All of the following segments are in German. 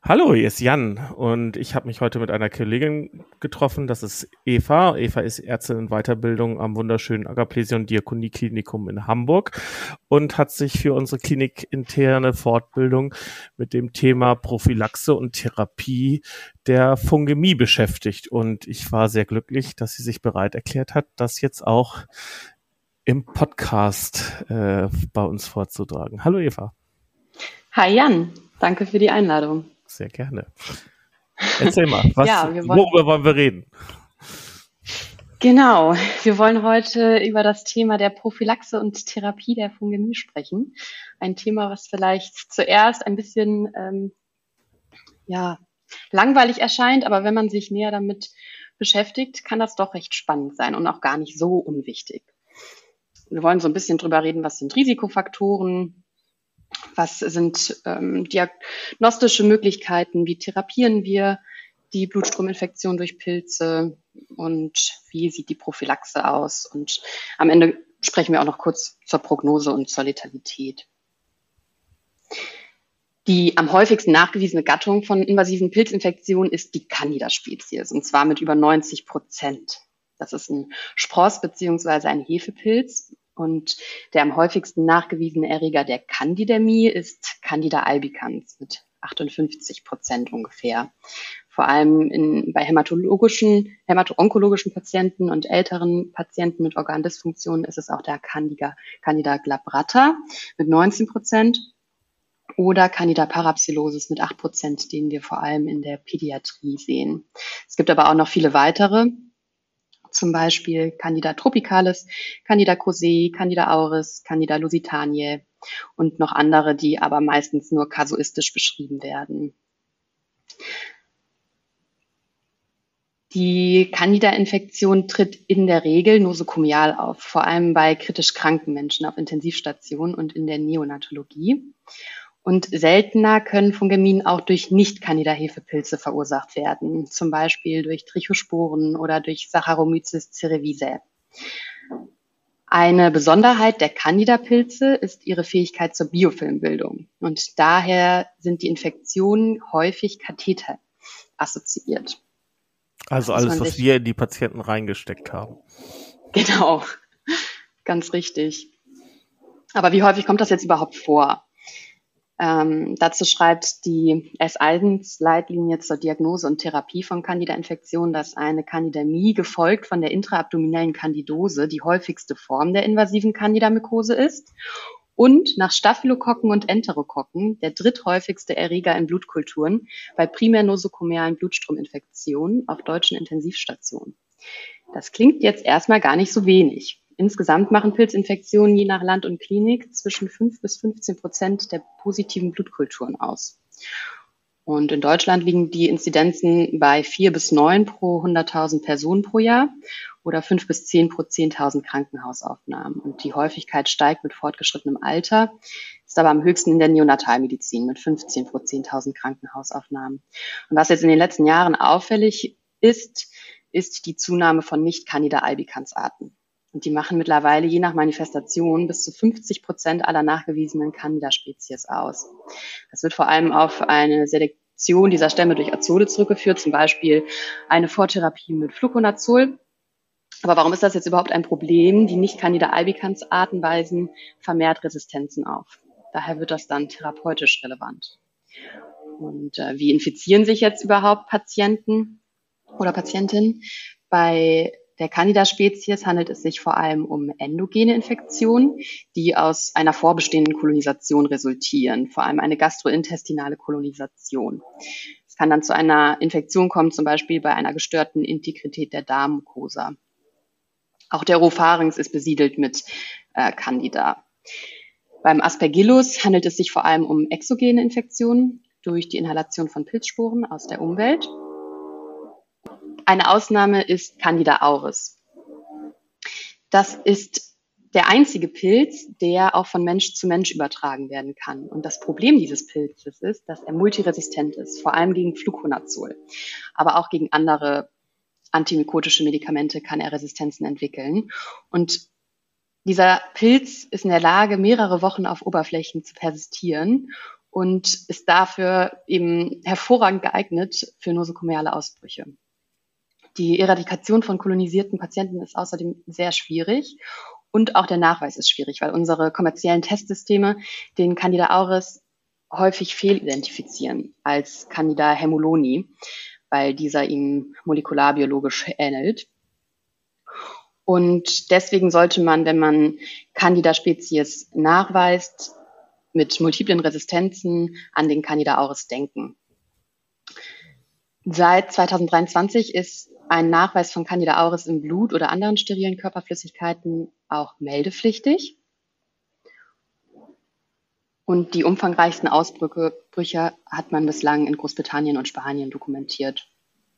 Hallo, hier ist Jan und ich habe mich heute mit einer Kollegin getroffen, das ist Eva. Eva ist Ärztin in Weiterbildung am wunderschönen Agaplesion Diakonieklinikum in Hamburg und hat sich für unsere klinikinterne Fortbildung mit dem Thema Prophylaxe und Therapie der Fungemie beschäftigt. Und ich war sehr glücklich, dass sie sich bereit erklärt hat, das jetzt auch im Podcast bei uns vorzutragen. Hallo Eva. Hi Jan, danke für die Einladung. Sehr gerne. Erzähl mal, worüber wollen wir reden? Genau, wir wollen heute über das Thema der Prophylaxe und Therapie der Fungemie sprechen. Ein Thema, was vielleicht zuerst ein bisschen langweilig erscheint, aber wenn man sich näher damit beschäftigt, kann das doch recht spannend sein und auch gar nicht so unwichtig. Wir wollen so ein bisschen drüber reden, was sind Risikofaktoren, was sind diagnostische Möglichkeiten, wie therapieren wir die Blutstrominfektion durch Pilze und wie sieht die Prophylaxe aus? Und am Ende sprechen wir auch noch kurz zur Prognose und zur Letalität. Die am häufigsten nachgewiesene Gattung von invasiven Pilzinfektionen ist die Candida-Spezies, und zwar mit über 90%. Das ist ein Spross- bzw. ein Hefepilz. Und der am häufigsten nachgewiesene Erreger der Candidämie ist Candida albicans mit 58% ungefähr. Vor allem bei hämato-onkologischen Patienten und älteren Patienten mit Organdysfunktionen ist es auch der Candida glabrata mit 19% oder Candida parapsilosis mit 8%, den wir vor allem in der Pädiatrie sehen. Es gibt aber auch noch viele weitere, zum Beispiel Candida tropicalis, Candida crozei, Candida auris, Candida lusitaniae und noch andere, die aber meistens nur kasuistisch beschrieben werden. Die Candida-Infektion tritt in der Regel nosokomial auf, vor allem bei kritisch kranken Menschen auf Intensivstationen und in der Neonatologie. Und seltener können Fungemien auch durch Nicht-Candida-Hefepilze verursacht werden, zum Beispiel durch Trichosporen oder durch Saccharomyces cerevisiae. Eine Besonderheit der Candida-Pilze ist ihre Fähigkeit zur Biofilmbildung. Und daher sind die Infektionen häufig Katheter assoziiert. Also alles, was wir in die Patienten reingesteckt haben. Genau, ganz richtig. Aber wie häufig kommt das jetzt überhaupt vor? Dazu schreibt die S1-Leitlinie zur Diagnose und Therapie von Candida-Infektionen, dass eine Candidämie gefolgt von der intraabdominellen Candidose die häufigste Form der invasiven Candidamykose ist und nach Staphylokokken und Enterokokken der dritthäufigste Erreger in Blutkulturen bei primär nosokomialen Blutstrominfektionen auf deutschen Intensivstationen. Das klingt jetzt erstmal gar nicht so wenig. Insgesamt machen Pilzinfektionen je nach Land und Klinik zwischen 5 bis 15% der positiven Blutkulturen aus. Und in Deutschland liegen die Inzidenzen bei 4 bis 9 pro 100.000 Personen pro Jahr oder 5 bis 10 pro 10.000 Krankenhausaufnahmen. Und die Häufigkeit steigt mit fortgeschrittenem Alter, ist aber am höchsten in der Neonatalmedizin mit 15 pro 10.000 Krankenhausaufnahmen. Und was jetzt in den letzten Jahren auffällig ist die Zunahme von Nicht-Candida albicans Arten. Und die machen mittlerweile je nach Manifestation bis zu 50% aller nachgewiesenen Candida-Spezies aus. Das wird vor allem auf eine Selektion dieser Stämme durch Azole zurückgeführt, zum Beispiel eine Vortherapie mit Fluconazol. Aber warum ist das jetzt überhaupt ein Problem? Die Nicht-Candida albicans Arten weisen vermehrt Resistenzen auf. Daher wird das dann therapeutisch relevant. Und wie infizieren sich jetzt überhaupt Patienten oder Patientinnen? Bei der Candida-Spezies handelt es sich vor allem um endogene Infektionen, die aus einer vorbestehenden Kolonisation resultieren, vor allem eine gastrointestinale Kolonisation. Es kann dann zu einer Infektion kommen, zum Beispiel bei einer gestörten Integrität der Darmmucosa. Auch der Oropharynx ist besiedelt mit Candida. Beim Aspergillus handelt es sich vor allem um exogene Infektionen durch die Inhalation von Pilzsporen aus der Umwelt. Eine Ausnahme ist Candida auris. Das ist der einzige Pilz, der auch von Mensch zu Mensch übertragen werden kann. Und das Problem dieses Pilzes ist, dass er multiresistent ist, vor allem gegen Fluconazol. Aber auch gegen andere antimykotische Medikamente kann er Resistenzen entwickeln. Und dieser Pilz ist in der Lage, mehrere Wochen auf Oberflächen zu persistieren und ist dafür eben hervorragend geeignet für nosokomiale Ausbrüche. Die Eradikation von kolonisierten Patienten ist außerdem sehr schwierig und auch der Nachweis ist schwierig, weil unsere kommerziellen Testsysteme den Candida auris häufig fehlidentifizieren als Candida hemoloni, weil dieser ihm molekularbiologisch ähnelt. Und deswegen sollte man, wenn man Candida-Spezies nachweist, mit multiplen Resistenzen an den Candida auris denken. Seit 2023 ist ein Nachweis von Candida auris im Blut oder anderen sterilen Körperflüssigkeiten auch meldepflichtig. Und die umfangreichsten Ausbrüche hat man bislang in Großbritannien und Spanien dokumentiert.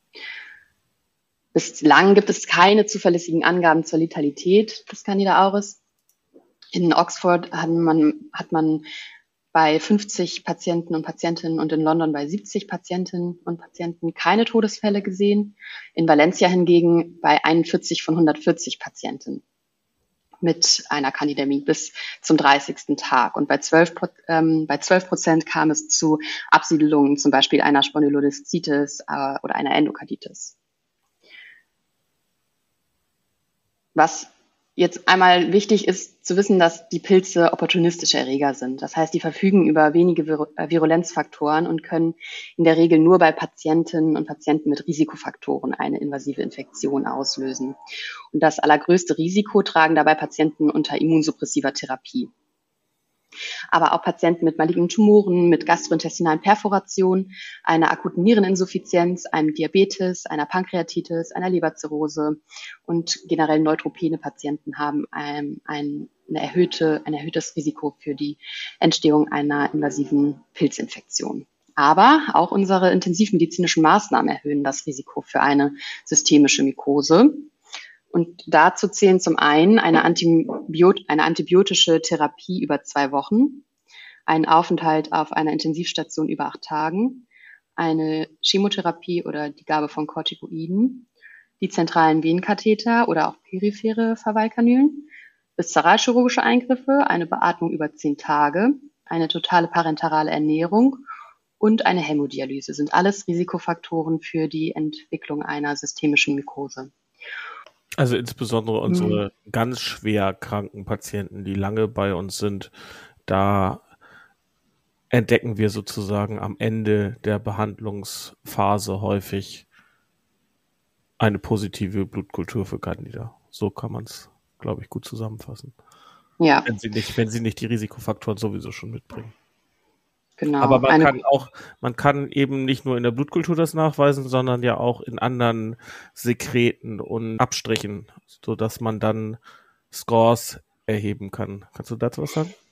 Bislang gibt es keine zuverlässigen Angaben zur Letalität des Candida auris. In Oxford hat man bei 50 Patienten und Patientinnen und in London bei 70 Patientinnen und Patienten keine Todesfälle gesehen. In Valencia hingegen bei 41 von 140 Patienten mit einer Candidämie bis zum 30. Tag. Und bei 12% kam es zu Absiedelungen, zum Beispiel einer Spondylodiszitis oder einer Endokarditis. Was jetzt einmal wichtig ist zu wissen, dass die Pilze opportunistische Erreger sind. Das heißt, die verfügen über wenige Virulenzfaktoren und können in der Regel nur bei Patientinnen und Patienten mit Risikofaktoren eine invasive Infektion auslösen. Und das allergrößte Risiko tragen dabei Patienten unter immunsuppressiver Therapie. Aber auch Patienten mit malignen Tumoren, mit gastrointestinalen Perforationen, einer akuten Niereninsuffizienz, einem Diabetes, einer Pankreatitis, einer Leberzirrhose und generell neutropene Patienten haben ein erhöhtes Risiko für die Entstehung einer invasiven Pilzinfektion. Aber auch unsere intensivmedizinischen Maßnahmen erhöhen das Risiko für eine systemische Mykose. Und dazu zählen zum einen eine antibiotische Therapie über 2 Wochen, ein Aufenthalt auf einer Intensivstation über 8 Tagen, eine Chemotherapie oder die Gabe von Corticoiden, die zentralen Venenkatheter oder auch periphere Verweilkanülen, viszeralchirurgische Eingriffe, eine Beatmung über 10 Tage, eine totale parenterale Ernährung und eine Hämodialyse sind alles Risikofaktoren für die Entwicklung einer systemischen Mykose. Also insbesondere unsere ganz schwer kranken Patienten, die lange bei uns sind, da entdecken wir sozusagen am Ende der Behandlungsphase häufig eine positive Blutkultur für Candida. So kann man es, glaube ich, gut zusammenfassen. Ja. Wenn sie nicht die Risikofaktoren sowieso schon mitbringen. Genau. Aber man kann eben nicht nur in der Blutkultur das nachweisen, sondern ja auch in anderen Sekreten und Abstrichen, sodass man dann Scores erheben kann. Kannst du dazu was sagen?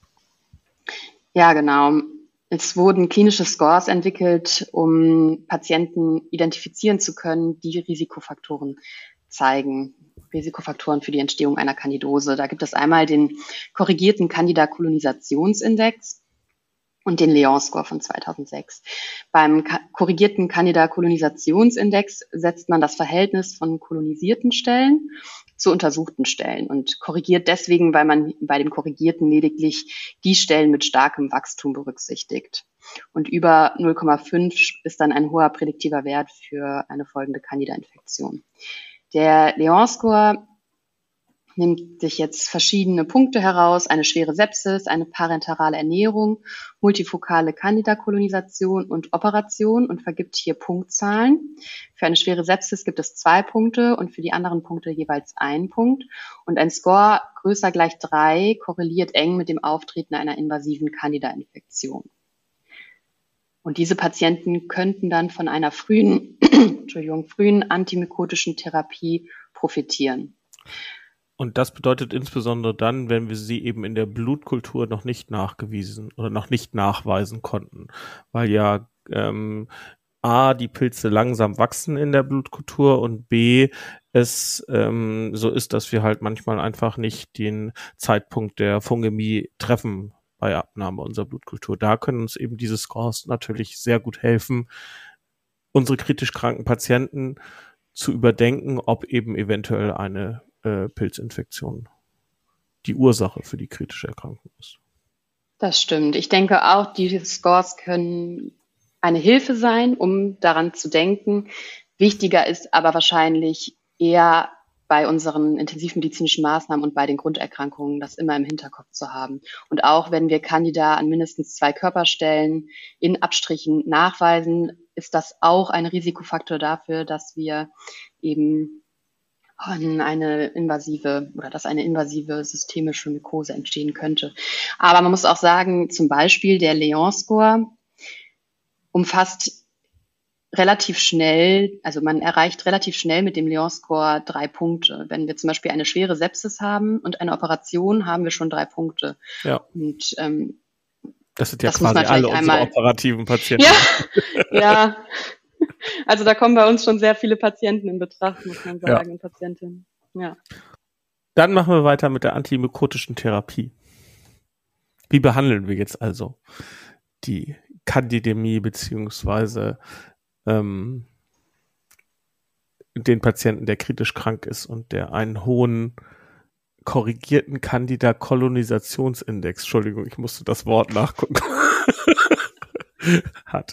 Ja, genau. Es wurden klinische Scores entwickelt, um Patienten identifizieren zu können, die Risikofaktoren zeigen. Risikofaktoren für die Entstehung einer Candidose. Da gibt es einmal den korrigierten Candida-Kolonisationsindex und den Leon-Score von 2006. Beim korrigierten Candida-Kolonisationsindex setzt man das Verhältnis von kolonisierten Stellen zu untersuchten Stellen und korrigiert deswegen, weil man bei dem Korrigierten lediglich die Stellen mit starkem Wachstum berücksichtigt. Und über 0,5 ist dann ein hoher prädiktiver Wert für eine folgende Candida-Infektion. Der Leon-Score nimmt sich jetzt verschiedene Punkte heraus, eine schwere Sepsis, eine parenterale Ernährung, multifokale Candida-Kolonisation und Operation und vergibt hier Punktzahlen. Für eine schwere Sepsis gibt es 2 Punkte und für die anderen Punkte jeweils 1 Punkt. Und ein Score größer gleich 3 korreliert eng mit dem Auftreten einer invasiven Candida-Infektion. Und diese Patienten könnten dann von einer frühen antimykotischen Therapie profitieren. Und das bedeutet insbesondere dann, wenn wir sie eben in der Blutkultur noch nicht nachgewiesen oder noch nicht nachweisen konnten, weil ja A, die Pilze langsam wachsen in der Blutkultur und B, es so ist, dass wir halt manchmal einfach nicht den Zeitpunkt der Fungemie treffen bei Abnahme unserer Blutkultur. Da können uns eben diese Scores natürlich sehr gut helfen, unsere kritisch kranken Patienten zu überdenken, ob eben eventuell eine Pilzinfektion die Ursache für die kritische Erkrankung ist. Das stimmt. Ich denke auch, die Scores können eine Hilfe sein, um daran zu denken. Wichtiger ist aber wahrscheinlich eher bei unseren intensivmedizinischen Maßnahmen und bei den Grunderkrankungen das immer im Hinterkopf zu haben. Und auch wenn wir Candida an mindestens 2 Körperstellen in Abstrichen nachweisen, ist das auch ein Risikofaktor dafür, dass wir eben dass eine invasive systemische Mykose entstehen könnte. Aber man muss auch sagen, zum Beispiel der Leon-Score umfasst relativ schnell, also man erreicht relativ schnell mit dem Leon-Score 3 Punkte. Wenn wir zum Beispiel eine schwere Sepsis haben und eine Operation, haben wir schon 3 Punkte. Ja. Und das sind ja quasi alle unsere operativen Patienten. Ja. Also da kommen bei uns schon sehr viele Patienten in Betracht, muss man sagen, und Patientinnen. Ja. Dann machen wir weiter mit der antimykotischen Therapie. Wie behandeln wir jetzt also die Candidämie beziehungsweise den Patienten, der kritisch krank ist und der einen hohen korrigierten Candida-Kolonisationsindex, Entschuldigung, ich musste das Wort nachgucken, hat.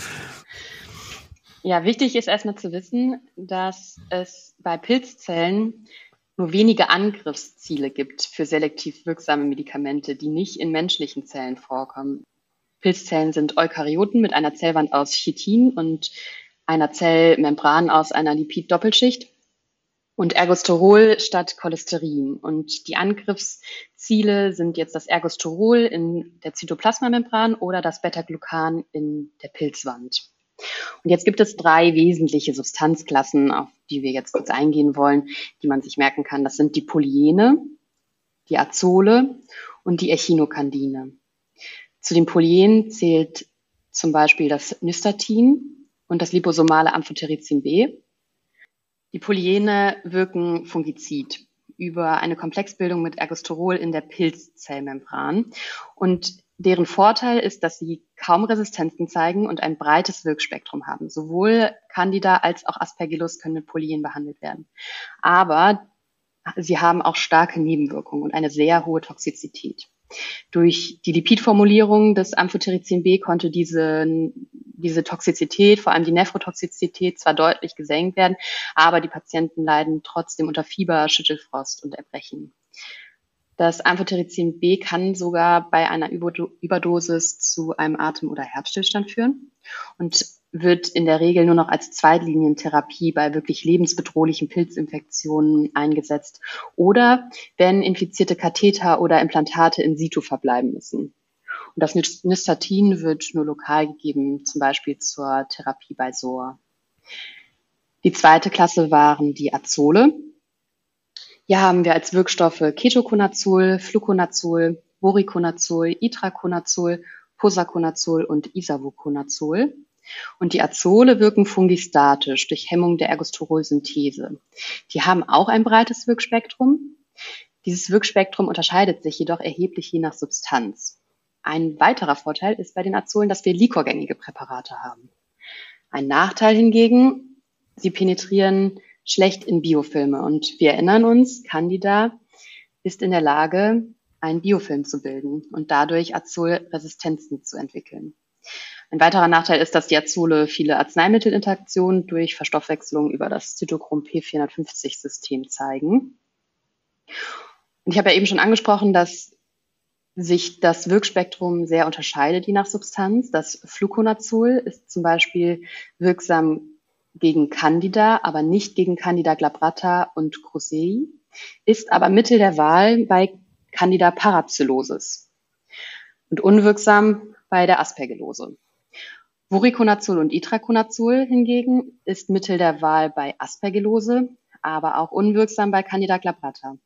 Ja, wichtig ist erstmal zu wissen, dass es bei Pilzzellen nur wenige Angriffsziele gibt für selektiv wirksame Medikamente, die nicht in menschlichen Zellen vorkommen. Pilzzellen sind Eukaryoten mit einer Zellwand aus Chitin und einer Zellmembran aus einer Lipid-Doppelschicht und Ergosterol statt Cholesterin. Und die Angriffsziele sind jetzt das Ergosterol in der Zytoplasmamembran oder das Beta-Glucan in der Pilzwand. Und jetzt gibt es 3 wesentliche Substanzklassen, auf die wir jetzt kurz eingehen wollen, die man sich merken kann. Das sind die Polyene, die Azole und die Echinokandine. Zu den Polyenen zählt zum Beispiel das Nystatin und das liposomale Amphotericin B. Die Polyene wirken fungizid über eine Komplexbildung mit Ergosterol in der Pilzzellmembran. Und deren Vorteil ist, dass sie kaum Resistenzen zeigen und ein breites Wirkspektrum haben. Sowohl Candida als auch Aspergillus können mit Polyenen behandelt werden. Aber sie haben auch starke Nebenwirkungen und eine sehr hohe Toxizität. Durch die Lipidformulierung des Amphotericin B konnte diese Toxizität, vor allem die Nephrotoxizität, zwar deutlich gesenkt werden, aber die Patienten leiden trotzdem unter Fieber, Schüttelfrost und Erbrechen. Das Amphotericin B kann sogar bei einer Überdosis zu einem Atem- oder Herzstillstand führen und wird in der Regel nur noch als Zweitlinientherapie bei wirklich lebensbedrohlichen Pilzinfektionen eingesetzt oder wenn infizierte Katheter oder Implantate in situ verbleiben müssen. Und das Nystatin wird nur lokal gegeben, zum Beispiel zur Therapie bei SOR. Die zweite Klasse waren die Azole. Hier haben wir als Wirkstoffe Ketoconazol, Fluconazol, Voriconazol, Itraconazol, Posaconazol und Isavuconazol. Und die Azole wirken fungistatisch durch Hemmung der Ergosterolsynthese. Die haben auch ein breites Wirkspektrum. Dieses Wirkspektrum unterscheidet sich jedoch erheblich je nach Substanz. Ein weiterer Vorteil ist bei den Azolen, dass wir liquorgängige Präparate haben. Ein Nachteil hingegen, sie penetrieren schlecht in Biofilme. Und wir erinnern uns, Candida ist in der Lage, einen Biofilm zu bilden und dadurch Azolresistenzen zu entwickeln. Ein weiterer Nachteil ist, dass die Azole viele Arzneimittelinteraktionen durch Verstoffwechselung über das Zytochrom P450-System zeigen. Und ich habe ja eben schon angesprochen, dass sich das Wirkspektrum sehr unterscheidet, je nach Substanz. Das Fluconazol ist zum Beispiel wirksam gegen Candida, aber nicht gegen Candida glabrata und Krusei, ist aber Mittel der Wahl bei Candida parapsilosis und unwirksam bei der Aspergillose. Voriconazol und Itraconazol hingegen ist Mittel der Wahl bei Aspergillose, aber auch unwirksam bei Candida glabrata.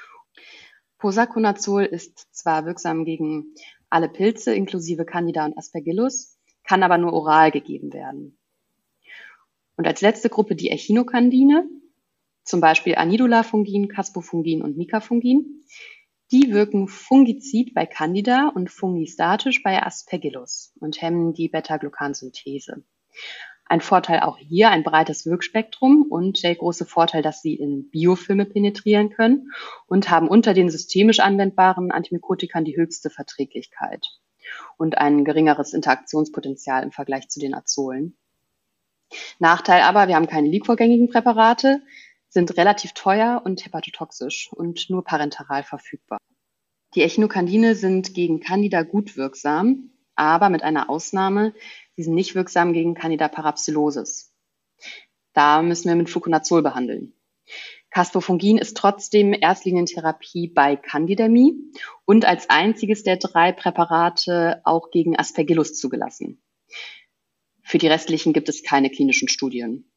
Posaconazol ist zwar wirksam gegen alle Pilze inklusive Candida und Aspergillus, kann aber nur oral gegeben werden. Und als letzte Gruppe die Echinokandine, zum Beispiel Anidulafungin, Caspofungin und Micafungin. Die wirken fungizid bei Candida und fungistatisch bei Aspergillus und hemmen die Beta-Glucan-Synthese. Ein Vorteil auch hier, ein breites Wirkspektrum und der große Vorteil, dass sie in Biofilme penetrieren können und haben unter den systemisch anwendbaren Antimykotikern die höchste Verträglichkeit und ein geringeres Interaktionspotenzial im Vergleich zu den Azolen. Nachteil aber, wir haben keine liquorgängigen Präparate, sind relativ teuer und hepatotoxisch und nur parenteral verfügbar. Die Echinokandine sind gegen Candida gut wirksam, aber mit einer Ausnahme, sie sind nicht wirksam gegen Candida parapsilosis. Da müssen wir mit Fluconazol behandeln. Caspofungin ist trotzdem Erstlinientherapie bei Candidämie und als einziges der 3 Präparate auch gegen Aspergillus zugelassen. Für die restlichen gibt es keine klinischen Studien.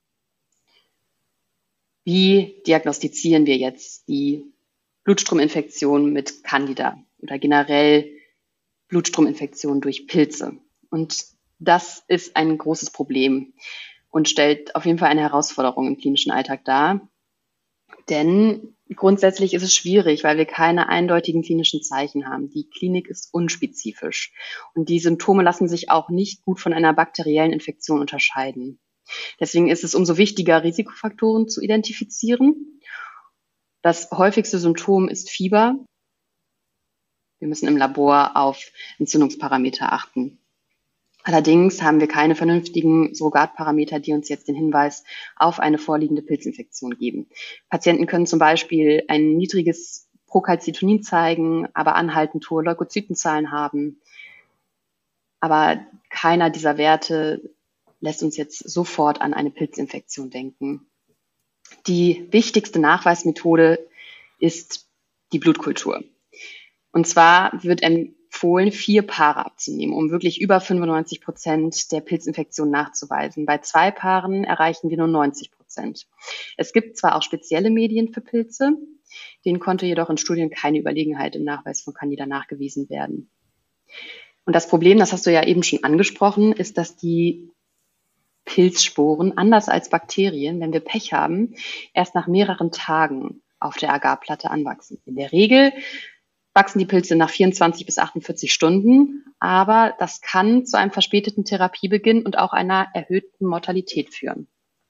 Wie diagnostizieren wir jetzt die Blutstrominfektion mit Candida oder generell Blutstrominfektion durch Pilze? Und das ist ein großes Problem und stellt auf jeden Fall eine Herausforderung im klinischen Alltag dar. Denn grundsätzlich ist es schwierig, weil wir keine eindeutigen klinischen Zeichen haben. Die Klinik ist unspezifisch und die Symptome lassen sich auch nicht gut von einer bakteriellen Infektion unterscheiden. Deswegen ist es umso wichtiger, Risikofaktoren zu identifizieren. Das häufigste Symptom ist Fieber. Wir müssen im Labor auf Entzündungsparameter achten. Allerdings haben wir keine vernünftigen Surrogatparameter, die uns jetzt den Hinweis auf eine vorliegende Pilzinfektion geben. Patienten können zum Beispiel ein niedriges Procalcitonin zeigen, aber anhaltend hohe Leukozytenzahlen haben. Aber keiner dieser Werte lässt uns jetzt sofort an eine Pilzinfektion denken. Die wichtigste Nachweismethode ist die Blutkultur. Und zwar wird empfohlen, 4 Paare abzunehmen, um wirklich über 95% der Pilzinfektion nachzuweisen. Bei 2 Paaren erreichen wir nur 90%. Es gibt zwar auch spezielle Medien für Pilze, denen konnte jedoch in Studien keine Überlegenheit im Nachweis von Candida nachgewiesen werden. Und das Problem, das hast du ja eben schon angesprochen, ist, dass die Pilzsporen, anders als Bakterien, wenn wir Pech haben, erst nach mehreren Tagen auf der Agarplatte anwachsen. In der Regel wachsen die Pilze nach 24 bis 48 Stunden, aber das kann zu einem verspäteten Therapiebeginn und auch einer erhöhten Mortalität führen.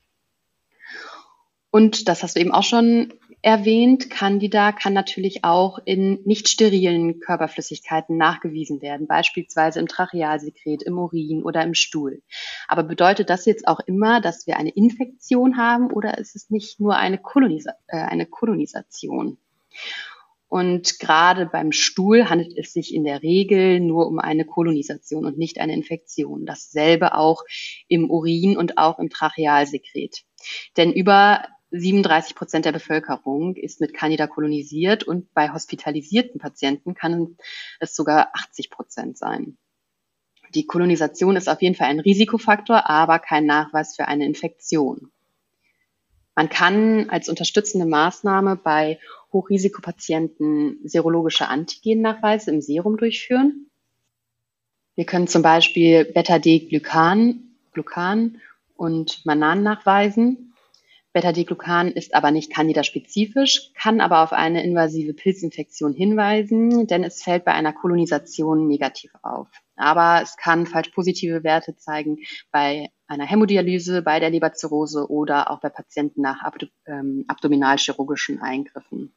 Und das hast du eben auch schon erwähnt, Candida kann natürlich auch in nicht sterilen Körperflüssigkeiten nachgewiesen werden, beispielsweise im Trachealsekret, im Urin oder im Stuhl. Aber bedeutet das jetzt auch immer, dass wir eine Infektion haben oder ist es nicht nur eine Kolonisation? Und gerade beim Stuhl handelt es sich in der Regel nur um eine Kolonisation und nicht eine Infektion. Dasselbe auch im Urin und auch im Trachealsekret. Denn über 37% der Bevölkerung ist mit Candida kolonisiert und bei hospitalisierten Patienten kann es sogar 80% sein. Die Kolonisation ist auf jeden Fall ein Risikofaktor, aber kein Nachweis für eine Infektion. Man kann als unterstützende Maßnahme bei Hochrisikopatienten serologische Antigennachweise im Serum durchführen. Wir können zum Beispiel Beta-D-Glucan und Manan nachweisen. Beta-D-Glucan ist aber nicht Candida-spezifisch, kann aber auf eine invasive Pilzinfektion hinweisen, denn es fällt bei einer Kolonisation negativ auf. Aber es kann falsch positive Werte zeigen bei einer Hämodialyse, bei der Leberzirrhose oder auch bei Patienten nach abdominalchirurgischen Eingriffen.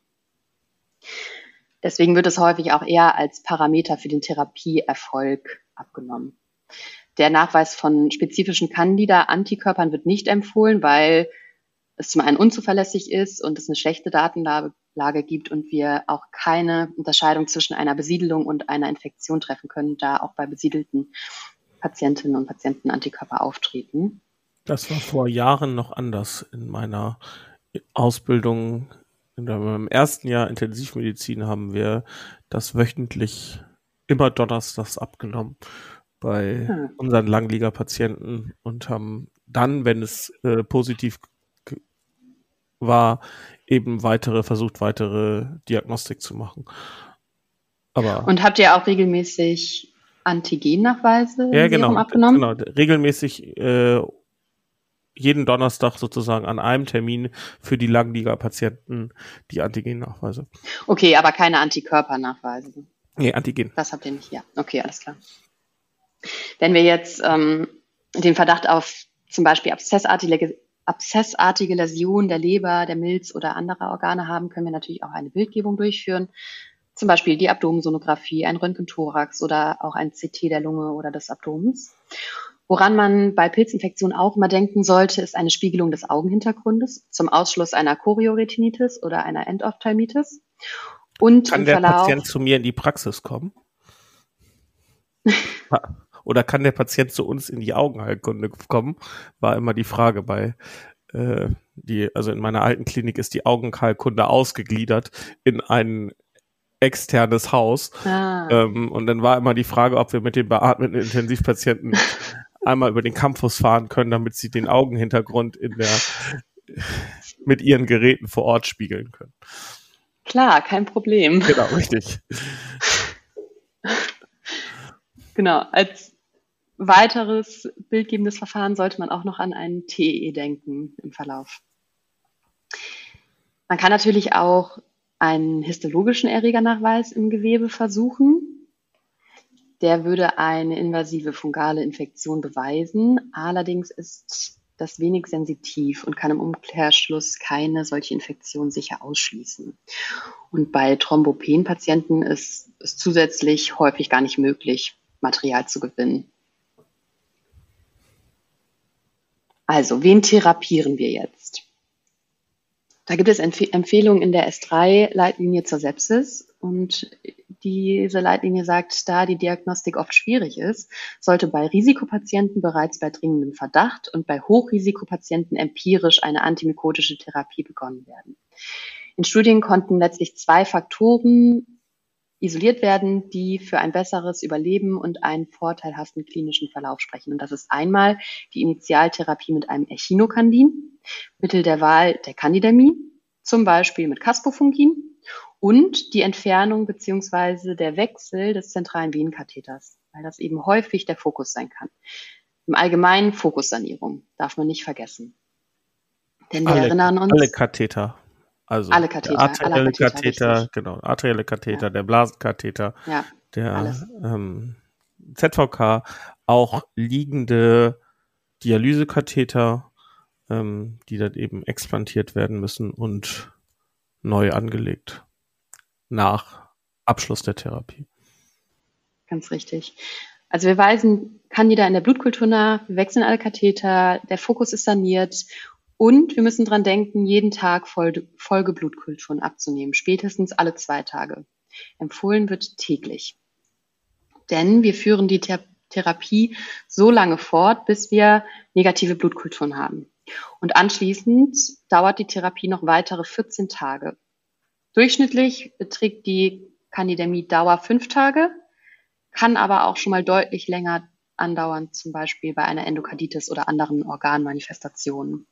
Deswegen wird es häufig auch eher als Parameter für den Therapieerfolg abgenommen. Der Nachweis von spezifischen Candida-Antikörpern wird nicht empfohlen, weil es zum einen unzuverlässig ist und es eine schlechte Datenlage gibt und wir auch keine Unterscheidung zwischen einer Besiedelung und einer Infektion treffen können, da auch bei besiedelten Patientinnen und Patienten Antikörper auftreten. Das war vor Jahren noch anders in meiner Ausbildung. In meinem ersten Jahr Intensivmedizin haben wir das wöchentlich immer donnerstags abgenommen bei unseren Langliegerpatienten und haben dann, wenn es positiv war, eben weitere Diagnostik zu machen. Und habt ihr auch regelmäßig Antigennachweise im Serum abgenommen? Genau, regelmäßig jeden Donnerstag sozusagen an einem Termin für die Langliegerpatienten die Antigennachweise. Okay, aber keine Antikörpernachweise. Nee, Antigen. Das habt ihr nicht, ja. Okay, alles klar. Wenn wir jetzt den Verdacht auf zum Beispiel abszessartige Läsionen der Leber, der Milz oder anderer Organe haben, können wir natürlich auch eine Bildgebung durchführen. Zum Beispiel die Abdomensonographie, ein Röntgenthorax oder auch ein CT der Lunge oder des Abdomens. Woran man bei Pilzinfektionen auch immer denken sollte, ist eine Spiegelung des Augenhintergrundes zum Ausschluss einer Chorioretinitis oder einer Endophthalmitis. Und Kann im der Verlauf, Patient zu mir in die Praxis kommen? Oder kann der Patient zu uns in die Augenheilkunde kommen? War immer die Frage bei also in meiner alten Klinik ist die Augenheilkunde ausgegliedert in ein externes Haus. Und dann war immer die Frage, ob wir mit den beatmeten Intensivpatienten einmal über den Campus fahren können, damit sie den Augenhintergrund mit ihren Geräten vor Ort spiegeln können. klar, kein Problem. Genau, richtig. Genau, als weiteres bildgebendes Verfahren sollte man auch noch an einen TEE denken im Verlauf. Man kann natürlich auch einen histologischen Erregernachweis im Gewebe versuchen. Der würde eine invasive fungale Infektion beweisen. Allerdings ist das wenig sensitiv und kann im Umkehrschluss keine solche Infektion sicher ausschließen. Und bei Thrombopen-Patienten ist es zusätzlich häufig gar nicht möglich, Material zu gewinnen. Also, wen therapieren wir jetzt? Da gibt es Empfehlungen in der S3-Leitlinie zur Sepsis und diese Leitlinie sagt, da die Diagnostik oft schwierig ist, sollte bei Risikopatienten bereits bei dringendem Verdacht und bei Hochrisikopatienten empirisch eine antimykotische Therapie begonnen werden. In Studien konnten letztlich 2 Faktoren isoliert werden, die für ein besseres Überleben und einen vorteilhaften klinischen Verlauf sprechen. Und das ist einmal die Initialtherapie mit einem Echinokandin, Mittel der Wahl der Candidamie, zum Beispiel mit Caspofungin, und die Entfernung bzw. der Wechsel des zentralen Venenkatheters, weil das eben häufig der Fokus sein kann. Im Allgemeinen Fokussanierung darf man nicht vergessen. Denn wir erinnern uns... Alle Katheter. Also alle Katheter, arterielle Katheter, genau, arterielle Katheter, ja. Der Blasenkatheter, ja, der ZVK, auch liegende Dialysekatheter, die dann eben explantiert werden müssen und neu angelegt nach Abschluss der Therapie. Ganz richtig. Also wir weisen Candida in der Blutkultur nach, wir wechseln alle Katheter, der Fokus ist saniert. Und wir müssen dran denken, jeden Tag Folgeblutkulturen abzunehmen, spätestens alle 2 Tage. Empfohlen wird täglich. Denn wir führen die Therapie so lange fort, bis wir negative Blutkulturen haben. Und anschließend dauert die Therapie noch weitere 14 Tage. Durchschnittlich beträgt die Candidamie-Dauer 5 Tage, kann aber auch schon mal deutlich länger andauern, zum Beispiel bei einer Endokarditis oder anderen Organmanifestationen.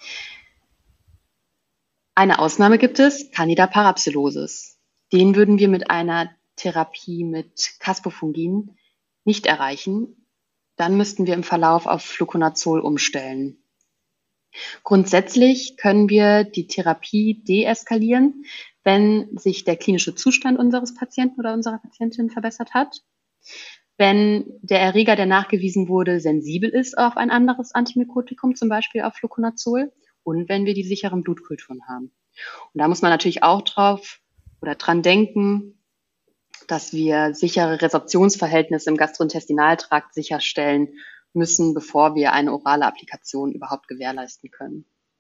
Eine Ausnahme gibt es, Candida parapsilosis. Den würden wir mit einer Therapie mit Caspofungin nicht erreichen. Dann müssten wir im Verlauf auf Fluconazol umstellen. Grundsätzlich können wir die Therapie deeskalieren, wenn sich der klinische Zustand unseres Patienten oder unserer Patientin verbessert hat, wenn der Erreger, der nachgewiesen wurde, sensibel ist auf ein anderes Antimykotikum, zum Beispiel auf Fluconazol, und wenn wir die sicheren Blutkulturen haben. Und da muss man natürlich auch dran denken, dass wir sichere Resorptionsverhältnisse im Gastrointestinaltrakt sicherstellen müssen, bevor wir eine orale Applikation überhaupt gewährleisten können.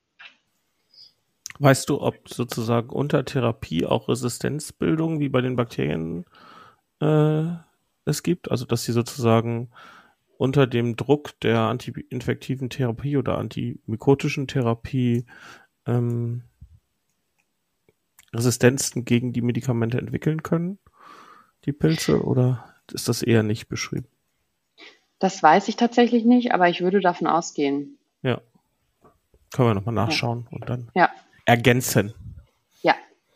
Weißt du, ob sozusagen unter Therapie auch Resistenzbildung wie bei den Bakterien es gibt? Also dass sie sozusagen unter dem Druck der antiinfektiven Therapie oder antimykotischen Therapie Resistenzen gegen die Medikamente entwickeln können, die Pilze, oder ist das eher nicht beschrieben? Das weiß ich tatsächlich nicht, aber ich würde davon ausgehen. Ja. Können wir nochmal nachschauen und dann ja. ergänzen. Ja.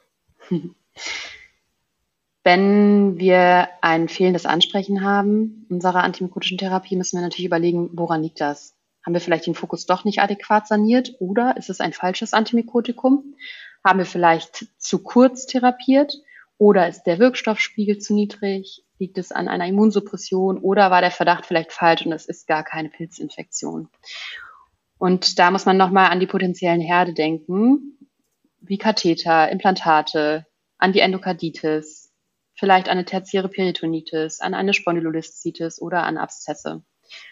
Wenn wir ein fehlendes Ansprechen haben unserer antimykotischen Therapie, müssen wir natürlich überlegen, woran liegt das? Haben wir vielleicht den Fokus doch nicht adäquat saniert oder ist es ein falsches Antimykotikum? Haben wir vielleicht zu kurz therapiert oder ist der Wirkstoffspiegel zu niedrig? Liegt es an einer Immunsuppression oder war der Verdacht vielleicht falsch und es ist gar keine Pilzinfektion? Und da muss man nochmal an die potenziellen Herde denken, wie Katheter, Implantate, an die Endokarditis, vielleicht an eine tertiäre Peritonitis, an eine Spondylolisthesis oder an Abszesse.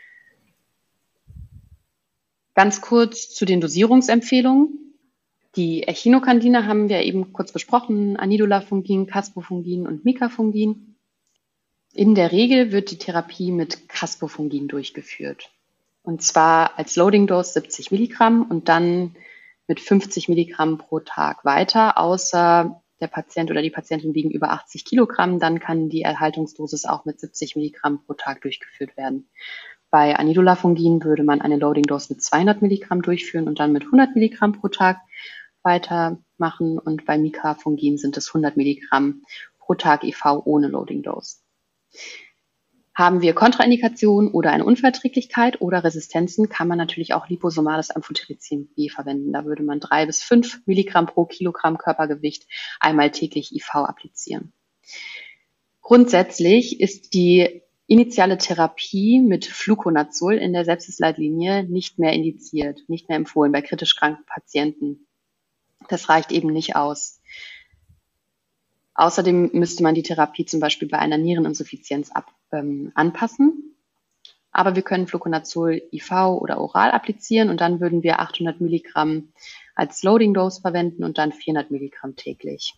Ganz kurz zu den Dosierungsempfehlungen. Die Echinokandine haben wir eben kurz besprochen, Anidulafungin, Caspofungin und Micafungin. In der Regel wird die Therapie mit Caspofungin durchgeführt. Und zwar als Loading-Dose 70 Milligramm und dann mit 50 Milligramm pro Tag weiter, außer der Patient oder die Patientin wiegen über 80 Kilogramm, dann kann die Erhaltungsdosis auch mit 70 Milligramm pro Tag durchgeführt werden. Bei Anidulafungin würde man eine Loading-Dose mit 200 Milligramm durchführen und dann mit 100 Milligramm pro Tag weitermachen. Und bei Micafungin sind es 100 Milligramm pro Tag IV ohne Loading-Dose. Haben wir Kontraindikationen oder eine Unverträglichkeit oder Resistenzen, kann man natürlich auch liposomales Amphotericin B verwenden. Da würde man 3 bis 5 Milligramm pro Kilogramm Körpergewicht einmal täglich IV applizieren. Grundsätzlich ist die initiale Therapie mit Fluconazol in der Sepsisleitlinie nicht mehr indiziert, nicht mehr empfohlen bei kritisch kranken Patienten. Das reicht eben nicht aus. Außerdem müsste man die Therapie zum Beispiel bei einer Niereninsuffizienz anpassen. Aber wir können Fluconazol IV oder oral applizieren und dann würden wir 800 Milligramm als Loading-Dose verwenden und dann 400 Milligramm täglich.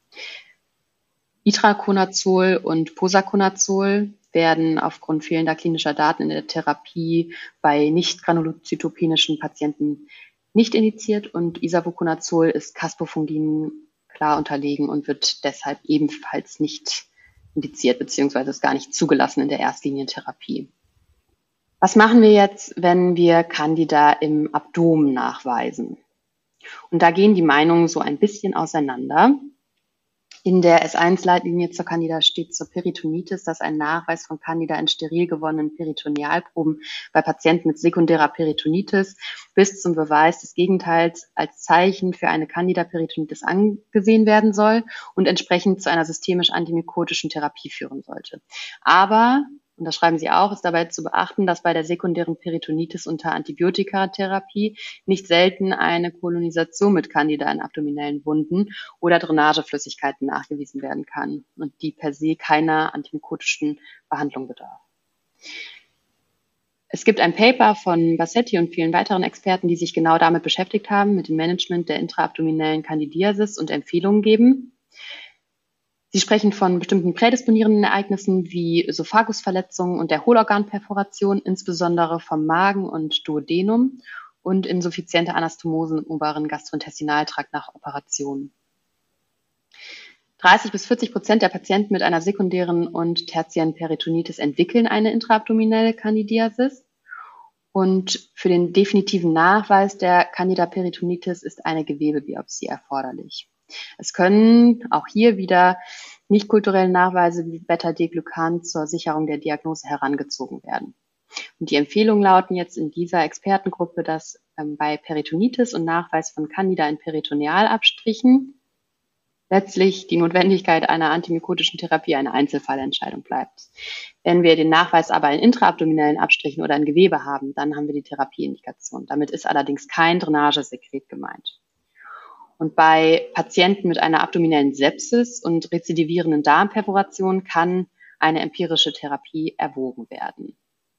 Itraconazol und Posaconazol werden aufgrund fehlender klinischer Daten in der Therapie bei nicht granulozytopenischen Patienten nicht indiziert und Isavuconazol ist Caspofungin klar unterlegen und wird deshalb ebenfalls nicht indiziert bzw. ist gar nicht zugelassen in der Erstlinientherapie. Was machen wir jetzt, wenn wir Candida im Abdomen nachweisen? Und da gehen die Meinungen so ein bisschen auseinander. In der S1-Leitlinie zur Candida steht zur Peritonitis, dass ein Nachweis von Candida in steril gewonnenen Peritonealproben bei Patienten mit sekundärer Peritonitis bis zum Beweis des Gegenteils als Zeichen für eine Candida-Peritonitis angesehen werden soll und entsprechend zu einer systemisch antimykotischen Therapie führen sollte. Aber, und das schreiben Sie auch, ist dabei zu beachten, dass bei der sekundären Peritonitis unter Antibiotikatherapie nicht selten eine Kolonisation mit Candida in abdominellen Wunden oder Drainageflüssigkeiten nachgewiesen werden kann und die per se keiner antimykotischen Behandlung bedarf. Es gibt ein Paper von Bassetti und vielen weiteren Experten, die sich genau damit beschäftigt haben, mit dem Management der intraabdominellen Candidiasis und Empfehlungen geben. Sie sprechen von bestimmten prädisponierenden Ereignissen wie Ösophagusverletzungen und der Hohlorganperforation, insbesondere vom Magen und Duodenum und insuffiziente Anastomosen im oberen Gastrointestinaltrakt nach Operationen. 30-40% der Patienten mit einer sekundären und tertiären Peritonitis entwickeln eine intraabdominelle Candidiasis. Und für den definitiven Nachweis der Candida peritonitis ist eine Gewebebiopsie erforderlich. Es können auch hier wieder nicht kulturelle Nachweise wie Beta-D-Glycan zur Sicherung der Diagnose herangezogen werden. Und die Empfehlungen lauten jetzt in dieser Expertengruppe, dass bei Peritonitis und Nachweis von Candida in Peritonealabstrichen letztlich die Notwendigkeit einer antimykotischen Therapie eine Einzelfallentscheidung bleibt. Wenn wir den Nachweis aber in intraabdominellen Abstrichen oder in Gewebe haben, dann haben wir die Therapieindikation. Damit ist allerdings kein Drainagesekret gemeint. Und bei Patienten mit einer abdominellen Sepsis und rezidivierenden Darmperforation kann eine empirische Therapie erwogen werden.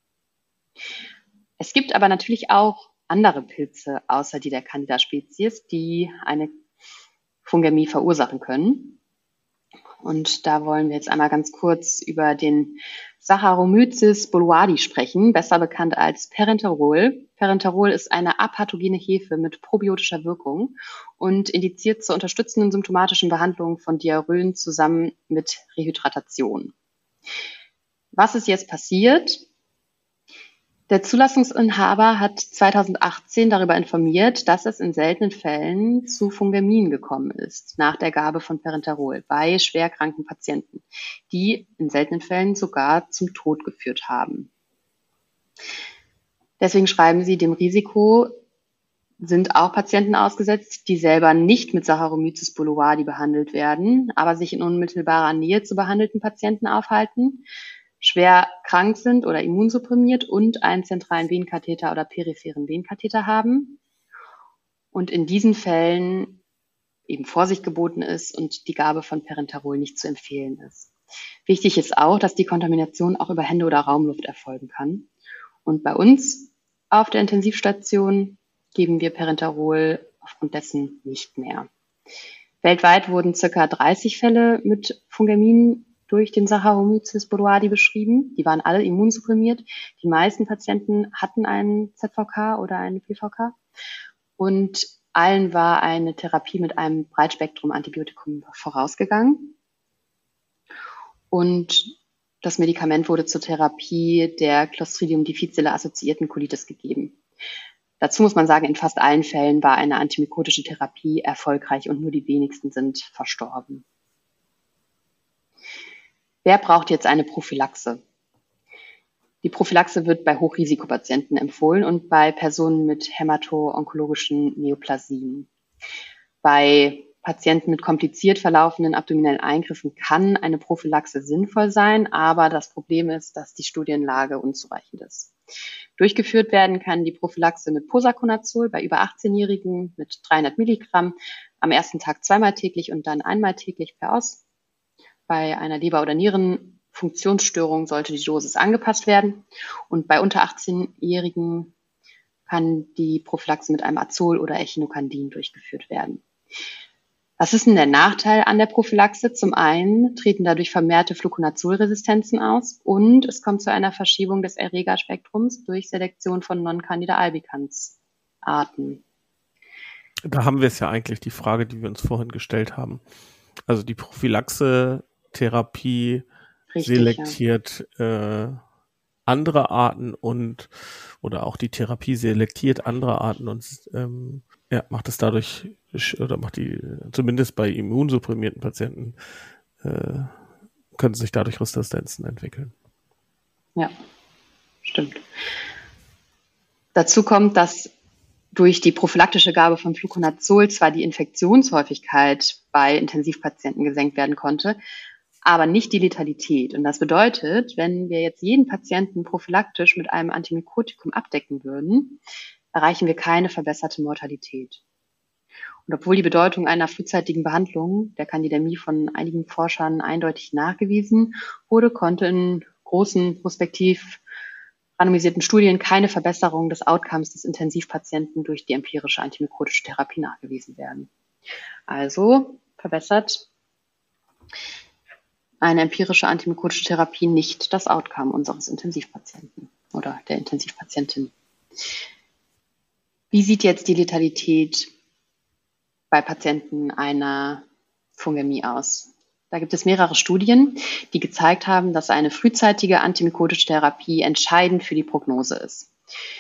Es gibt aber natürlich auch andere Pilze außer die der Candida-Spezies, die eine Fungemie verursachen können. Und da wollen wir jetzt einmal ganz kurz über den Saccharomyces boulardii sprechen, besser bekannt als Perenterol. Perenterol ist eine apathogene Hefe mit probiotischer Wirkung und indiziert zur unterstützenden symptomatischen Behandlung von Diarrhöen zusammen mit Rehydratation. Was ist jetzt passiert? Der Zulassungsinhaber hat 2018 darüber informiert, dass es in seltenen Fällen zu Fungemien gekommen ist, nach der Gabe von Perenterol bei schwerkranken Patienten, die in seltenen Fällen sogar zum Tod geführt haben. Deswegen schreiben sie, dem Risiko sind auch Patienten ausgesetzt, die selber nicht mit Saccharomyces boulardii behandelt werden, aber sich in unmittelbarer Nähe zu behandelten Patienten aufhalten, schwer krank sind oder immunsupprimiert und einen zentralen Venenkatheter oder peripheren Venenkatheter haben. Und in diesen Fällen eben Vorsicht geboten ist und die Gabe von Parenterol nicht zu empfehlen ist. Wichtig ist auch, dass die Kontamination auch über Hände oder Raumluft erfolgen kann. Und bei uns auf der Intensivstation geben wir Parenterol aufgrund dessen nicht mehr. Weltweit wurden ca. 30 Fälle mit Fungermin durch den Saccharomyces boulardii beschrieben. Die waren alle immunsupprimiert. Die meisten Patienten hatten einen ZVK oder einen PVK. Und allen war eine Therapie mit einem Breitspektrum-Antibiotikum vorausgegangen. Und das Medikament wurde zur Therapie der Clostridium difficile assoziierten Colitis gegeben. Dazu muss man sagen, in fast allen Fällen war eine antimykotische Therapie erfolgreich und nur die wenigsten sind verstorben. Wer braucht jetzt eine Prophylaxe? Die Prophylaxe wird bei Hochrisikopatienten empfohlen und bei Personen mit hämato-onkologischen Neoplasien. Bei Patienten mit kompliziert verlaufenden abdominellen Eingriffen kann eine Prophylaxe sinnvoll sein, aber das Problem ist, dass die Studienlage unzureichend ist. Durchgeführt werden kann die Prophylaxe mit Posaconazol bei über 18-Jährigen mit 300 Milligramm am ersten Tag zweimal täglich und dann einmal täglich per Os. Bei einer Leber- oder Nierenfunktionsstörung sollte die Dosis angepasst werden. Und bei unter 18-Jährigen kann die Prophylaxe mit einem Azol oder Echinocandin durchgeführt werden. Was ist denn der Nachteil an der Prophylaxe? Zum einen treten dadurch vermehrte Fluconazolresistenzen aus und es kommt zu einer Verschiebung des Erregerspektrums durch Selektion von Non-Candida albicans Arten. Da haben wir es ja eigentlich, die Frage, die wir uns vorhin gestellt haben. Also die Prophylaxe-Therapie selektiert andere Arten oder auch die Therapie selektiert andere Arten und macht es dadurch oder macht die zumindest bei immunsupprimierten Patienten können sich dadurch Resistenzen entwickeln. Ja, stimmt. Dazu kommt, dass durch die prophylaktische Gabe von Fluconazol zwar die Infektionshäufigkeit bei Intensivpatienten gesenkt werden konnte, aber nicht die Letalität. Und das bedeutet, wenn wir jetzt jeden Patienten prophylaktisch mit einem Antimykotikum abdecken würden, erreichen wir keine verbesserte Mortalität. Und obwohl die Bedeutung einer frühzeitigen Behandlung der Candidämie von einigen Forschern eindeutig nachgewiesen wurde, konnte in großen, prospektiv randomisierten Studien keine Verbesserung des Outcomes des Intensivpatienten durch die empirische antimykotische Therapie nachgewiesen werden. Also verbessert eine empirische antimykotische Therapie nicht das Outcome unseres Intensivpatienten oder der Intensivpatientin. Wie sieht jetzt die Letalität bei Patienten einer Fungemie aus? Da gibt es mehrere Studien, die gezeigt haben, dass eine frühzeitige antimykotische Therapie entscheidend für die Prognose ist.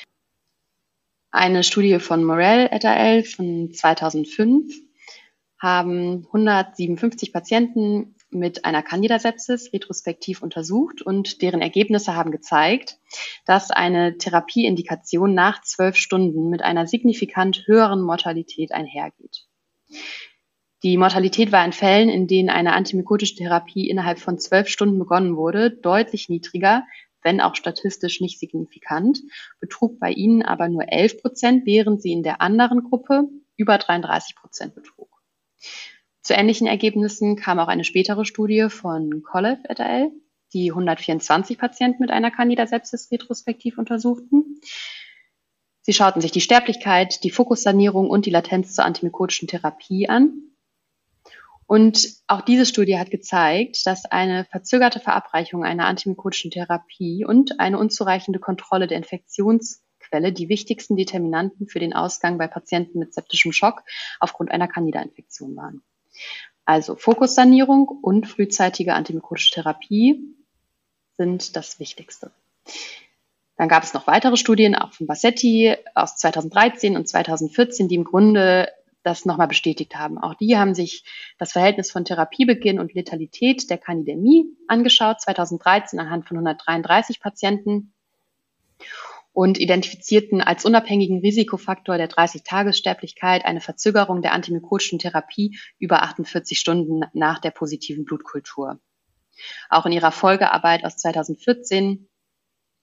Eine Studie von Morel et al. Von 2005 haben 157 Patienten mit einer Candida-Sepsis retrospektiv untersucht und deren Ergebnisse haben gezeigt, dass eine Therapieindikation nach 12 Stunden mit einer signifikant höheren Mortalität einhergeht. Die Mortalität war in Fällen, in denen eine antimykotische Therapie innerhalb von 12 Stunden begonnen wurde, deutlich niedriger, wenn auch statistisch nicht signifikant, betrug bei ihnen aber nur 11%, während sie in der anderen Gruppe über 33% betrug. Zu ähnlichen Ergebnissen kam auch eine spätere Studie von Kolev et al., die 124 Patienten mit einer Candida-Sepsis retrospektiv untersuchten. Sie schauten sich die Sterblichkeit, die Fokussanierung und die Latenz zur antimykotischen Therapie an. Und auch diese Studie hat gezeigt, dass eine verzögerte Verabreichung einer antimykotischen Therapie und eine unzureichende Kontrolle der Infektionsquelle die wichtigsten Determinanten für den Ausgang bei Patienten mit septischem Schock aufgrund einer Candida-Infektion waren. Also Fokussanierung und frühzeitige antimykotische Therapie sind das Wichtigste. Dann gab es noch weitere Studien, auch von Bassetti aus 2013 und 2014, die im Grunde das nochmal bestätigt haben. Auch die haben sich das Verhältnis von Therapiebeginn und Letalität der Candidämie angeschaut, 2013 anhand von 133 Patienten und identifizierten als unabhängigen Risikofaktor der 30-Tages-Sterblichkeit eine Verzögerung der antimykotischen Therapie über 48 Stunden nach der positiven Blutkultur. Auch in ihrer Folgearbeit aus 2014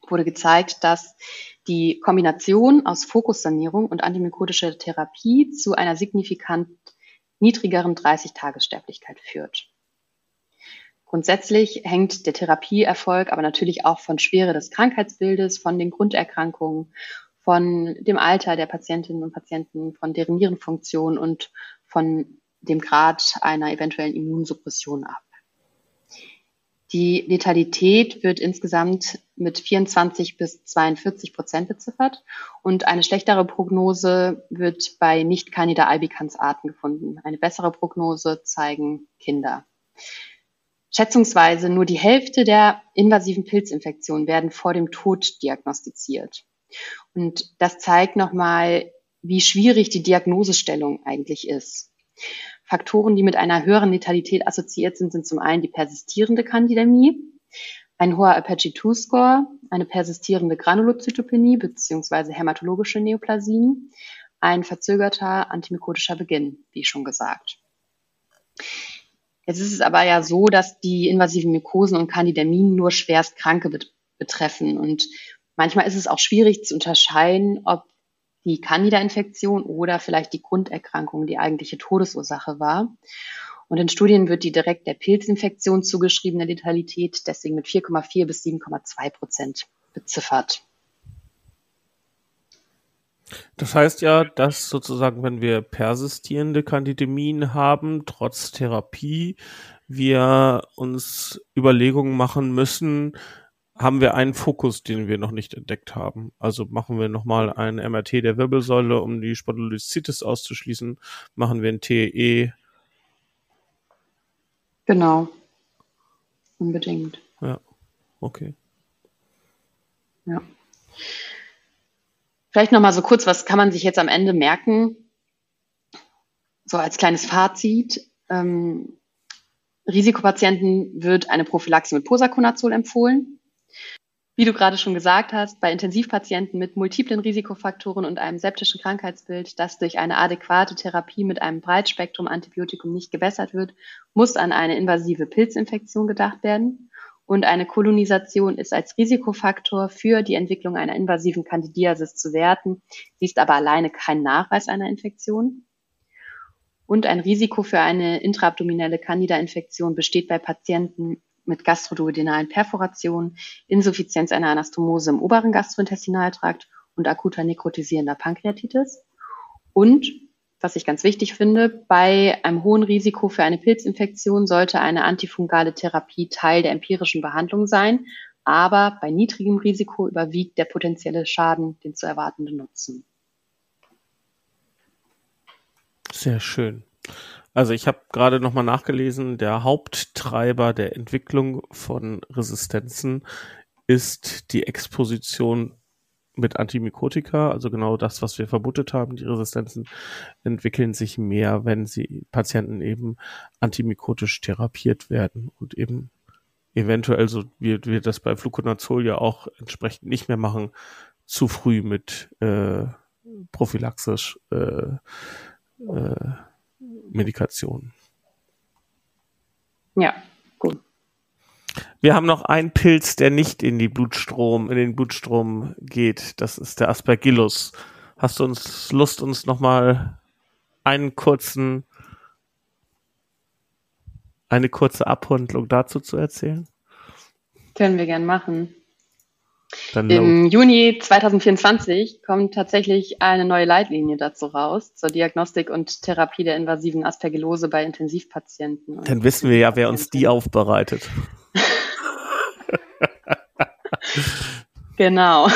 wurde gezeigt, dass die Kombination aus Fokussanierung und antimykotischer Therapie zu einer signifikant niedrigeren 30-Tages-Sterblichkeit führt. Grundsätzlich hängt der Therapieerfolg aber natürlich auch von Schwere des Krankheitsbildes, von den Grunderkrankungen, von dem Alter der Patientinnen und Patienten, von deren Nierenfunktion und von dem Grad einer eventuellen Immunsuppression ab. Die Letalität wird insgesamt mit 24-42% beziffert und eine schlechtere Prognose wird bei nicht-Candida albicans Arten gefunden. Eine bessere Prognose zeigen Kinder. Schätzungsweise nur die Hälfte der invasiven Pilzinfektionen werden vor dem Tod diagnostiziert. Und das zeigt nochmal, wie schwierig die Diagnosestellung eigentlich ist. Faktoren, die mit einer höheren Letalität assoziiert sind, sind zum einen die persistierende Candidämie, ein hoher Apache-2-Score, eine persistierende Granulozytopenie bzw. hämatologische Neoplasien, ein verzögerter antimykotischer Beginn, wie schon gesagt. Jetzt ist es aber ja so, dass die invasiven Mykosen und Candidämien nur schwerst Kranke betreffen und manchmal ist es auch schwierig zu unterscheiden, ob die Candida-Infektion oder vielleicht die Grunderkrankung die eigentliche Todesursache war. Und in Studien wird die direkt der Pilzinfektion zugeschriebene Letalität deswegen mit 4,4 bis 7,2% beziffert. Das heißt ja, dass sozusagen, wenn wir persistierende Candidämien haben, trotz Therapie, wir uns Überlegungen machen müssen, haben wir einen Fokus, den wir noch nicht entdeckt haben. Also machen wir nochmal ein MRT der Wirbelsäule, um die Spondylolisthesis auszuschließen, machen wir ein TE. Genau, unbedingt. Ja, okay. Ja. Vielleicht nochmal so kurz, was kann man sich jetzt am Ende merken? So als kleines Fazit. Risikopatienten wird eine Prophylaxe mit Posaconazol empfohlen. Wie du gerade schon gesagt hast, bei Intensivpatienten mit multiplen Risikofaktoren und einem septischen Krankheitsbild, das durch eine adäquate Therapie mit einem Breitspektrum-Antibiotikum nicht gebessert wird, muss an eine invasive Pilzinfektion gedacht werden. Und eine Kolonisation ist als Risikofaktor für die Entwicklung einer invasiven Candidiasis zu werten. Sie ist aber alleine kein Nachweis einer Infektion. Und ein Risiko für eine intraabdominelle Candida-Infektion besteht bei Patienten mit gastroduodenalen Perforationen, Insuffizienz einer Anastomose im oberen Gastrointestinaltrakt und akuter nekrotisierender Pankreatitis. Und, was ich ganz wichtig finde, bei einem hohen Risiko für eine Pilzinfektion sollte eine antifungale Therapie Teil der empirischen Behandlung sein, aber bei niedrigem Risiko überwiegt der potenzielle Schaden den zu erwartenden Nutzen. Sehr schön. Also ich habe gerade nochmal nachgelesen, der Haupttreiber der Entwicklung von Resistenzen ist die Exposition mit Antimykotika, also genau das, was wir vermutet haben. Die Resistenzen entwickeln sich mehr, wenn sie Patienten eben antimykotisch therapiert werden und eben eventuell, so wie wir das bei Fluconazol ja auch entsprechend nicht mehr machen, zu früh mit prophylaxisch Medikation. Ja, gut. Wir haben noch einen Pilz, der nicht in den Blutstrom geht. Das ist der Aspergillus. Hast du Lust, uns nochmal eine kurze Abhandlung dazu zu erzählen? Können wir gern machen. Im Juni 2024 kommt tatsächlich eine neue Leitlinie dazu raus, zur Diagnostik und Therapie der invasiven Aspergillose bei Intensivpatienten. Dann wissen wir ja, wer uns die aufbereitet. Genau.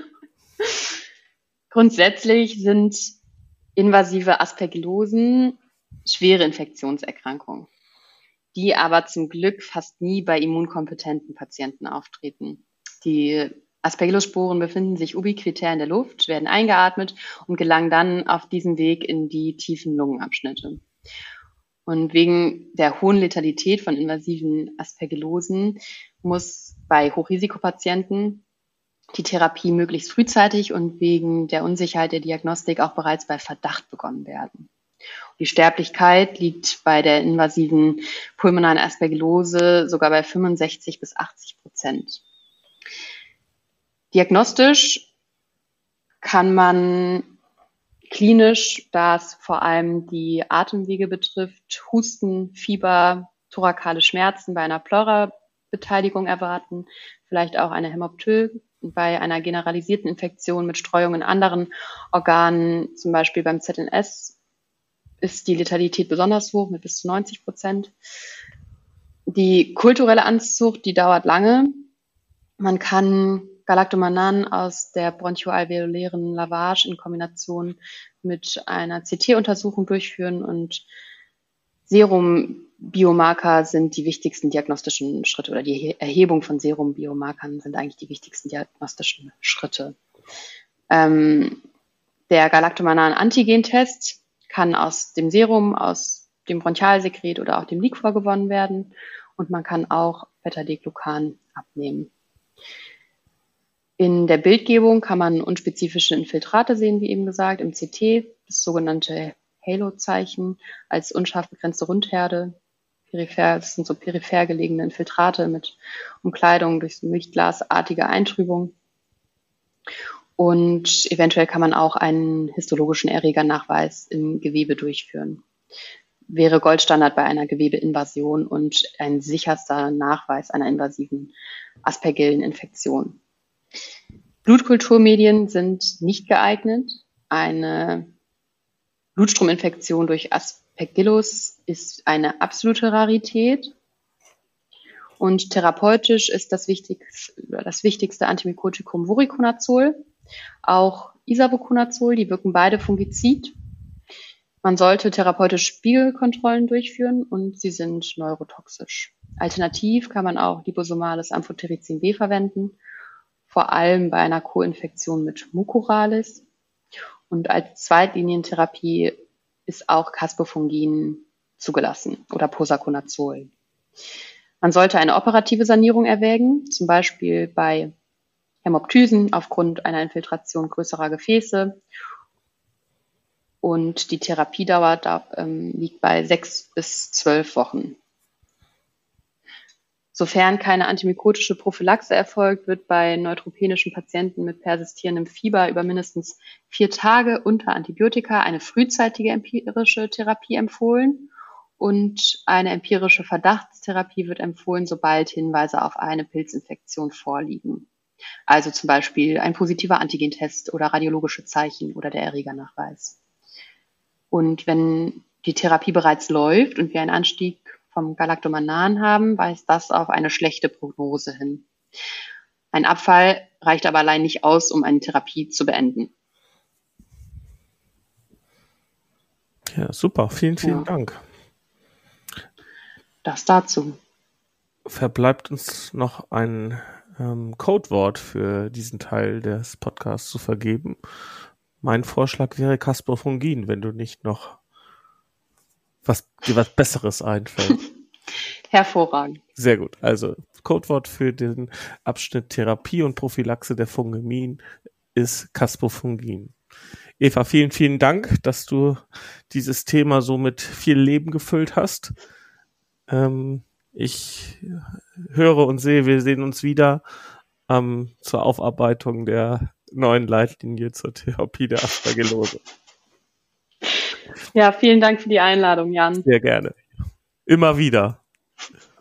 Grundsätzlich sind invasive Aspergillosen schwere Infektionserkrankungen, die aber zum Glück fast nie bei immunkompetenten Patienten auftreten. Die Aspergillus-Sporen befinden sich ubiquitär in der Luft, werden eingeatmet und gelangen dann auf diesem Weg in die tiefen Lungenabschnitte. Und wegen der hohen Letalität von invasiven Aspergillosen muss bei Hochrisikopatienten die Therapie möglichst frühzeitig und wegen der Unsicherheit der Diagnostik auch bereits bei Verdacht begonnen werden. Die Sterblichkeit liegt bei der invasiven pulmonalen Aspergillose sogar bei 65 bis 80%. Diagnostisch kann man klinisch, da es vor allem die Atemwege betrifft, Husten, Fieber, thorakale Schmerzen bei einer Pleurabeteiligung erwarten, vielleicht auch eine Hämoptyl bei einer generalisierten Infektion mit Streuung in anderen Organen, zum Beispiel beim ZNS, ist die Letalität besonders hoch mit bis zu 90%. Die kulturelle Anzucht, die dauert lange. Man kann Galactomannan aus der bronchoalveolären Lavage in Kombination mit einer CT-Untersuchung durchführen und Serumbiomarker sind die wichtigsten diagnostischen Schritte oder die Erhebung von Serumbiomarkern sind eigentlich die wichtigsten diagnostischen Schritte. Der Galactomannan-Antigen-Test kann aus dem Serum, aus dem Bronchialsekret oder auch dem Liquor gewonnen werden und man kann auch Beta-Glucan abnehmen. In der Bildgebung kann man unspezifische Infiltrate sehen, wie eben gesagt, im CT, das sogenannte Halo-Zeichen als unscharf begrenzte Rundherde. Das sind so peripher gelegene Infiltrate mit Umkleidung durch so milchglasartige Eintrübung. Und eventuell kann man auch einen histologischen Erregernachweis im Gewebe durchführen. Wäre Goldstandard bei einer Gewebeinvasion und ein sicherster Nachweis einer invasiven Aspergillen-Infektion. Blutkulturmedien sind nicht geeignet. Eine Blutstrominfektion durch Aspergillus ist eine absolute Rarität. Und therapeutisch ist das wichtigste Antimykotikum Voriconazol, auch Isavuconazol, die wirken beide fungizid. Man sollte therapeutisch Spiegelkontrollen durchführen und sie sind neurotoxisch. Alternativ kann man auch liposomales Amphotericin B verwenden, vor allem bei einer Co-Infektion mit Mucorales. Und als Zweitlinientherapie ist auch Caspofungin zugelassen oder Posaconazol. Man sollte eine operative Sanierung erwägen, zum Beispiel bei Hämoptysen aufgrund einer Infiltration größerer Gefäße. Und die Therapiedauer liegt bei 6 bis 12 Wochen. Sofern keine antimykotische Prophylaxe erfolgt, wird bei neutropänischen Patienten mit persistierendem Fieber über mindestens 4 Tage unter Antibiotika eine frühzeitige empirische Therapie empfohlen und eine empirische Verdachtstherapie wird empfohlen, sobald Hinweise auf eine Pilzinfektion vorliegen. Also zum Beispiel ein positiver Antigentest oder radiologische Zeichen oder der Erregernachweis. Und wenn die Therapie bereits läuft und wir einen Anstieg vom Galactomannan haben, weist das auf eine schlechte Prognose hin. Ein Abfall reicht aber allein nicht aus, um eine Therapie zu beenden. Ja, super. Vielen Dank. Das dazu. Verbleibt uns noch ein Codewort für diesen Teil des Podcasts zu vergeben. Mein Vorschlag wäre Caspofungin, wenn du nicht noch dir was Besseres einfällt. Hervorragend. Sehr gut. Also Codewort für den Abschnitt Therapie und Prophylaxe der Fungemien ist Caspofungin. Eva, vielen Dank, dass du dieses Thema so mit viel Leben gefüllt hast. Ich höre und sehe, wir sehen uns wieder zur Aufarbeitung der neuen Leitlinie zur Therapie der Aspergillose. Ja, vielen Dank für die Einladung, Jan. Sehr gerne. Immer wieder.